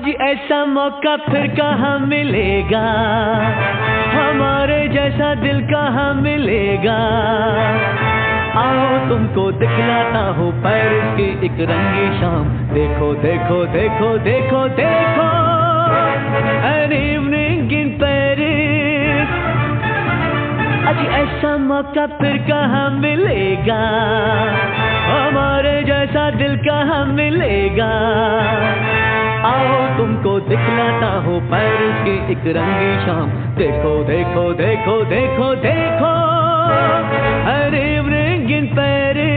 आज ऐसा मौका फिर कहाँ मिलेगा, हमारे जैसा दिल कहाँ मिलेगा। आओ तुमको दिखलाता हूँ पेरिस की एक रंगी शाम। देखो देखो देखो देखो देखो, an evening in Paris। आज ऐसा मौका फिर कहाँ मिलेगा, हमारे जैसा दिल कहाँ मिलेगा। आओ तुमको दिखलाता हूँ पेरिस की एक रंगी शाम। देखो देखो देखो देखो देखो, an evening in Paris।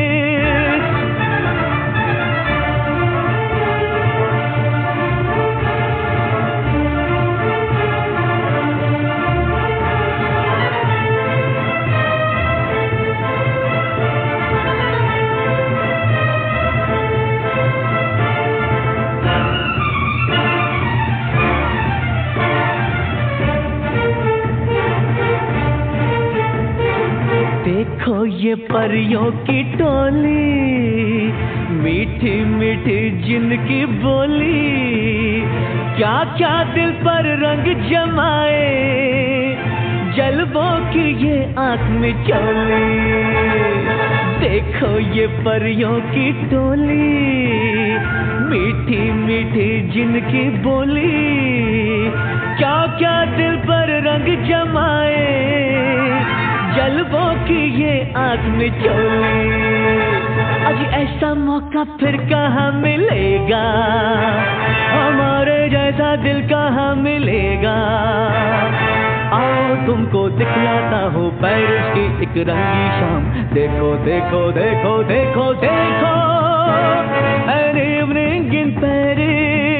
देखो ये परियों की टोली, मीठी मीठी जिनकी बोली, क्या क्या दिल पर रंग जमाए, जलवों की ये आँख में चोली। देखो ये परियों की टोली, मीठी मीठी जिनकी बोली, क्या क्या दिल पर रंग जमाए, जलवों की ये आँख में चोली। आज ऐसा मौका फिर कहाँ मिलेगा, हमारे जैसा दिल कहाँ मिलेगा। आओ तुमको दिखलाता हूँ पेरिस की एक रंगी शाम। देखो देखो देखो देखो देखो, an evening in Paris।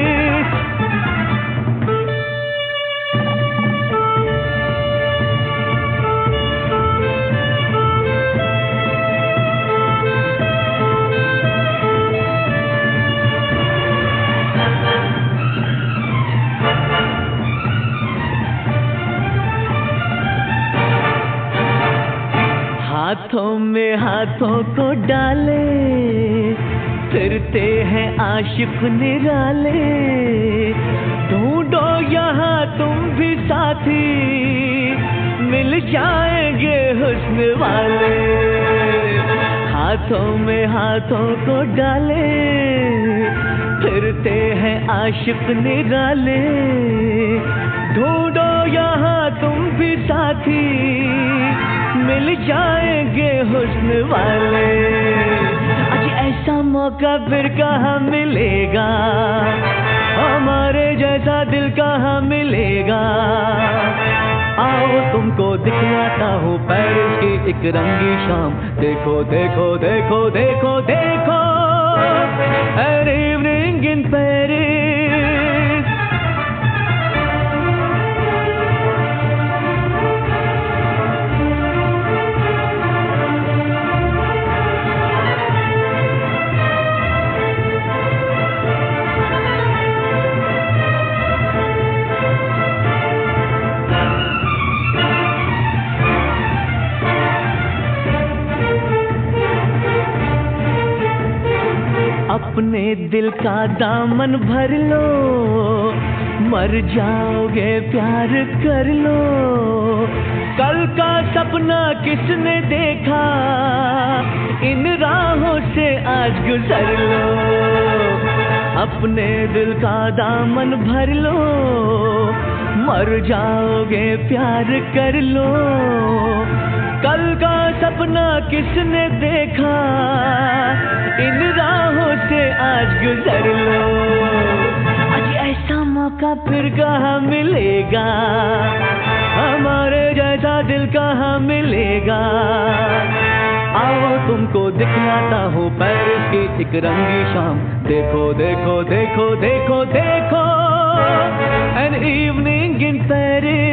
हाथों में हाथों को डाले, फिरते हैं आशिक निराले। ढूंढो यहाँ तुम भी साथी, मिल जाएंगे हुस्न वाले। हाथों में हाथों को डाले, फिरते हैं आशिक निराले। ढूंढो यहाँ तुम भी साथी, मिल जाएंगे हुस्न वाले। आज ऐसा मौका फिर कहाँ मिलेगा, हमारे जैसा दिल कहाँ मिलेगा। आओ तुमको दिखलाता हूँ पेरिस की एक रंगी शाम। देखो देखो देखो देखो देखो, an evening in Paris। अपने दिल का दामन भर लो, मर जाओगे प्यार कर लो। कल का सपना किसने देखा, इन राहों से आज गुजर लो। अपने दिल का दामन भर लो, मर जाओगे प्यार कर लो। कल का सपना किसने देखा, इन राहों से आज गुजर लो। आज ऐसा मौका फिर कहाँ मिलेगा, हमारे जैसा दिल कहाँ मिलेगा। आओ तुमको दिखलाता हूँ पेरिस की एक रंगी शाम। देखो देखो देखो देखो देखो, an evening in Paris।